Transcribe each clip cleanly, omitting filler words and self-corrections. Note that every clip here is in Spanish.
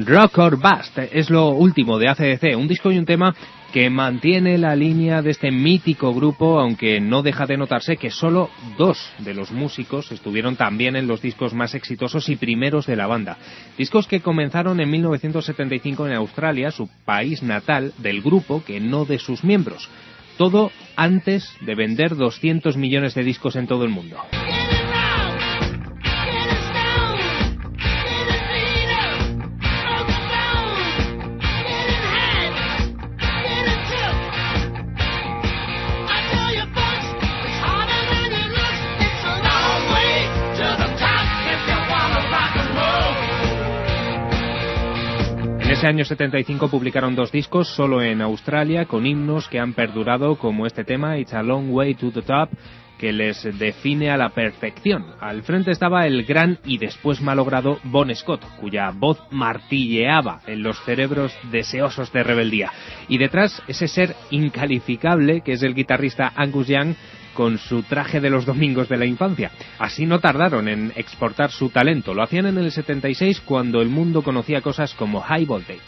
Rock or Bust es lo último de AC/DC, un disco y un tema que mantiene la línea de este mítico grupo, aunque no deja de notarse que solo 2 de los músicos estuvieron también en los discos más exitosos y primeros de la banda. Discos que comenzaron en 1975 en Australia, su país natal del grupo, que no de sus miembros. Todo antes de vender 200 millones de discos en todo el mundo. En ese año 75 publicaron 2 discos solo en Australia, con himnos que han perdurado, como este tema, It's a Long Way to the Top, que les define a la perfección. Al frente estaba el gran y después malogrado Bon Scott, cuya voz martilleaba en los cerebros deseosos de rebeldía. Y detrás, ese ser incalificable que es el guitarrista Angus Young, con su traje de los domingos de la infancia. Así no tardaron en exportar su talento. Lo hacían en el 76, cuando el mundo conocía cosas como High Voltage.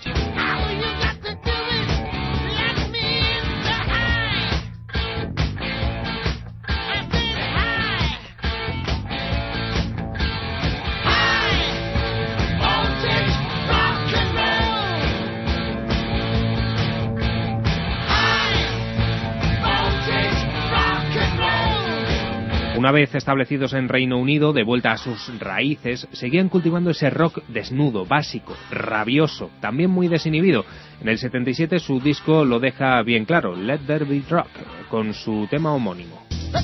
Una vez establecidos en Reino Unido, de vuelta a sus raíces, seguían cultivando ese rock desnudo, básico, rabioso, también muy desinhibido. En el 77 su disco lo deja bien claro, Let There Be Rock, con su tema homónimo.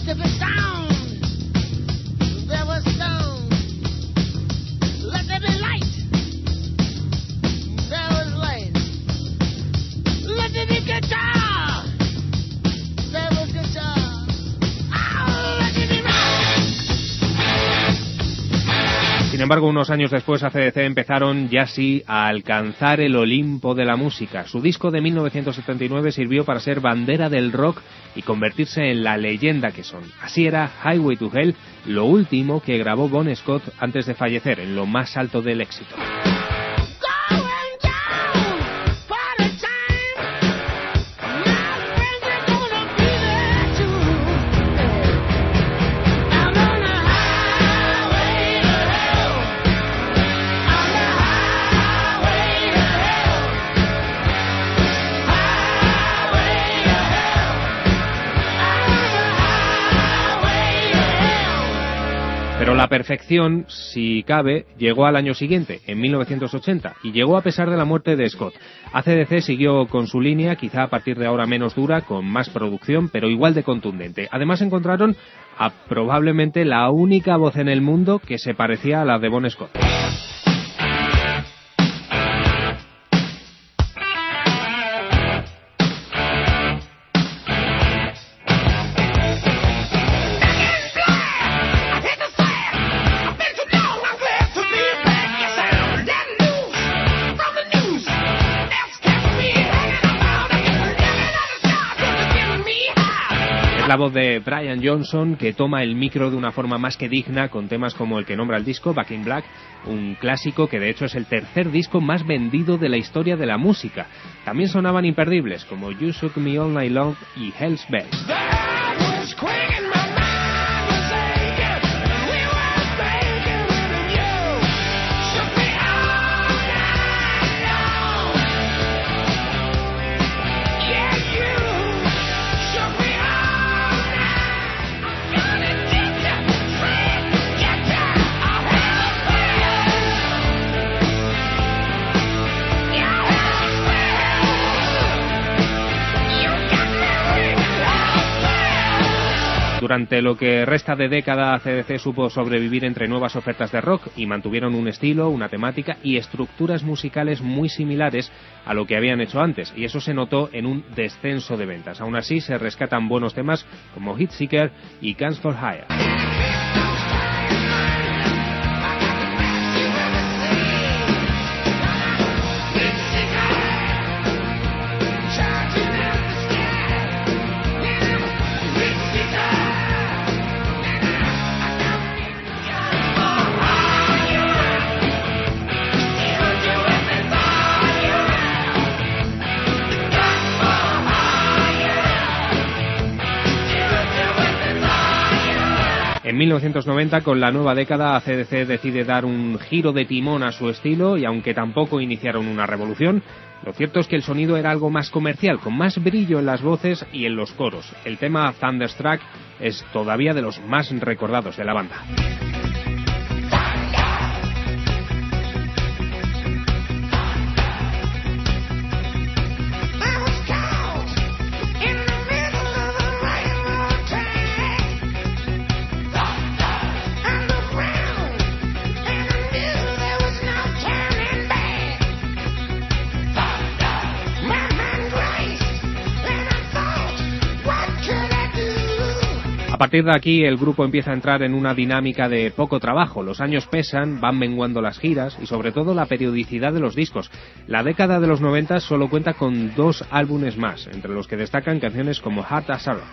Sin embargo, unos años después, AC/DC empezaron ya sí a alcanzar el Olimpo de la música. Su disco de 1979 sirvió para ser bandera del rock y convertirse en la leyenda que son. Así era Highway to Hell, lo último que grabó Bon Scott antes de fallecer, en lo más alto del éxito. Pero la perfección, si cabe, llegó al año siguiente, en 1980, y llegó a pesar de la muerte de Scott. AC/DC siguió con su línea, quizá a partir de ahora menos dura, con más producción, pero igual de contundente. Además encontraron a probablemente la única voz en el mundo que se parecía a la de Bon Scott. La voz de Brian Johnson, que toma el micro de una forma más que digna con temas como el que nombra el disco, Back in Black, un clásico que de hecho es el tercer disco más vendido de la historia de la música. También sonaban imperdibles como You Shook Me All Night Long y Hell's Bells. Durante lo que resta de década, AC/DC supo sobrevivir entre nuevas ofertas de rock y mantuvieron un estilo, una temática y estructuras musicales muy similares a lo que habían hecho antes, y eso se notó en un descenso de ventas. Aún así, se rescatan buenos temas como Heatseeker y Guns for Hire. 1990, con la nueva década, AC/DC decide dar un giro de timón a su estilo y aunque tampoco iniciaron una revolución, lo cierto es que el sonido era algo más comercial, con más brillo en las voces y en los coros. El tema Thunderstruck es todavía de los más recordados de la banda. A partir de aquí el grupo empieza a entrar en una dinámica de poco trabajo. Los años pesan, van menguando las giras y sobre todo la periodicidad de los discos. La década de los 90 solo cuenta con 2 álbumes más, entre los que destacan canciones como Hard as a Rock.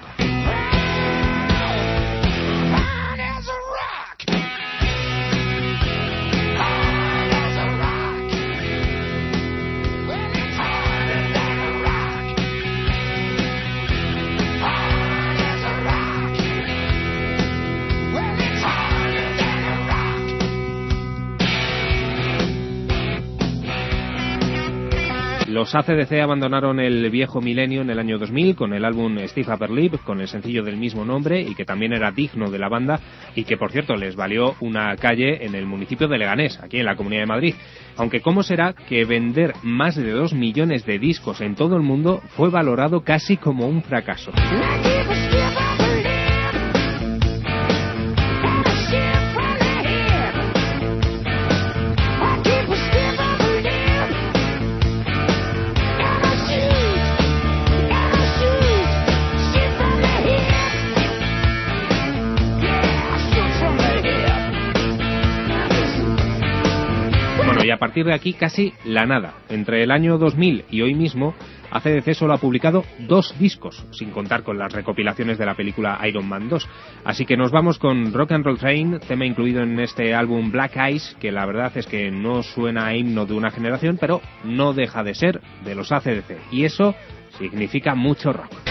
Los AC/DC abandonaron el viejo milenio en el año 2000 con el álbum Stiff Upper Lip, con el sencillo del mismo nombre y que también era digno de la banda y que, por cierto, les valió una calle en el municipio de Leganés, aquí en la Comunidad de Madrid. Aunque ¿cómo será que vender más de 2 millones de discos en todo el mundo fue valorado casi como un fracaso? Y a partir de aquí casi la nada. Entre el año 2000 y hoy mismo, AC/DC solo ha publicado 2 discos, sin contar con las recopilaciones de la película Iron Man 2. Así que nos vamos con Rock and Roll Train, tema incluido en este álbum Black Eyes, que la verdad es que no suena a himno de una generación, pero no deja de ser de los AC/DC. Y eso significa mucho rock.